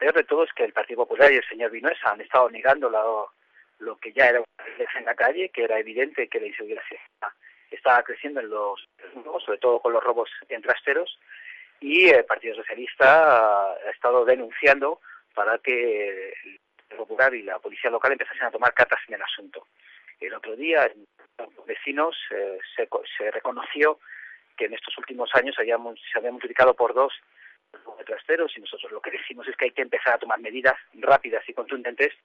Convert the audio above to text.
peor de todo es que el Partido Popular y el señor Vinuesa han estado negando lo que ya era una violencia en la calle, que era evidente que la inseguridad estaba creciendo en los robos, sobre todo con los robos en trasteros, y el Partido Socialista ha estado denunciando para que el Partido Popular y la policía local empezasen a tomar cartas en el asunto. El otro día, los vecinos se reconoció que en estos últimos años se había multiplicado por 2 de trasteros, y nosotros lo que decimos es que hay que empezar a tomar medidas rápidas y contundentes